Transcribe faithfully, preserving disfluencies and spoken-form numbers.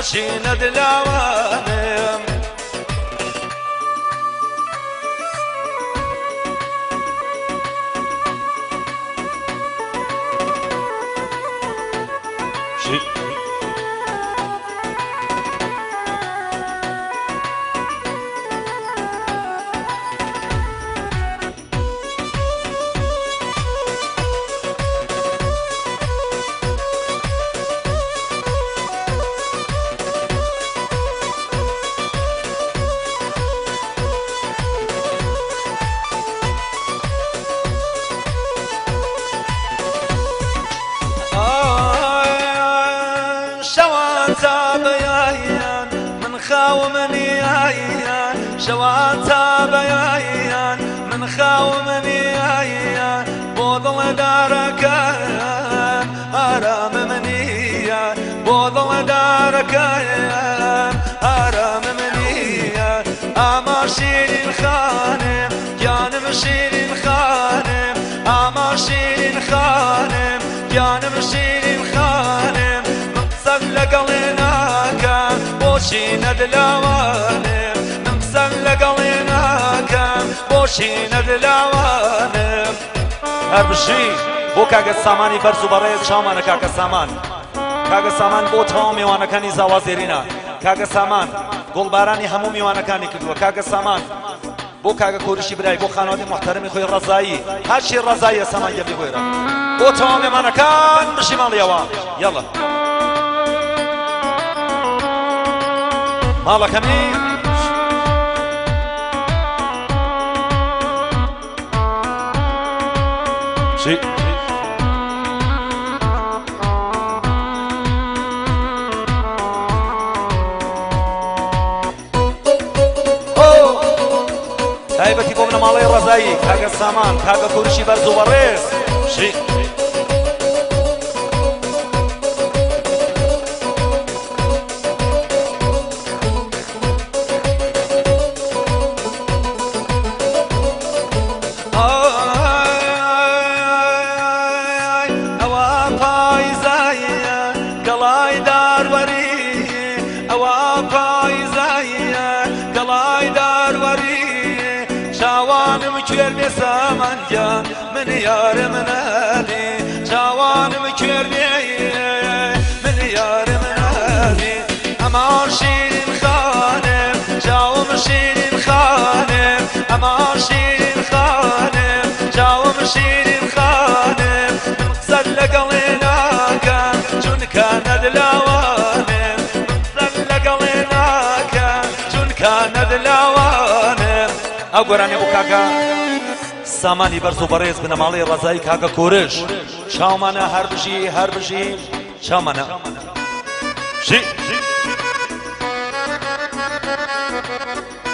بۆچینە دلاوانم شوان تابيان من خاومني عيان بوضل داركان آرام منيان بوضل داركان آرام منيان أمر شيرين خانم جانم شيرين خانم أمر شيرين خانم جانم شيرين خانم مقصد لقلناك بوشين دلاوانم بۆشینە دلاوانم هەر بشی بۆ کاگە سامانی بەرز و بەڕێز چاومانە کاکە سامان کاگە سامان بۆ تەواو میوانەکانی زاوازێرینە کاگە سامان گوڵبارانی هەموو میوانەکانی کردووە کاگە سامان بۆ کاگە کۆریشی برای بۆ خانەوادی محتەرمی خۆی ڕەزایی هەرچی ڕەزاییە سامان گەبی خۆیرە بۆ تەواو میوانەکان بشی ماڵیەوە یەڵە ماڵەکەمی Sí. تایبەتی بۆ منە ماڵەی ڕەزایی کاگە سامان کاگە کۆریشی بەرز و بەڕێز شی سامان جان من يار من هادي جوان مكرني من يار من هادي أمار شيرين خانم جاوم شيرين خانم أمار شيرين خانم جاوم شيرين خانم مقصد لقلناك جون كان دلاوانم مقصد لقلناك جون كان دلاوانم أقراني بكاكا سامانی بەرز و بەڕێز بنە ماڵەی ڕەزایی کاگە کۆرش چاومانە هەر بژی هەر بژی چاومانە ژی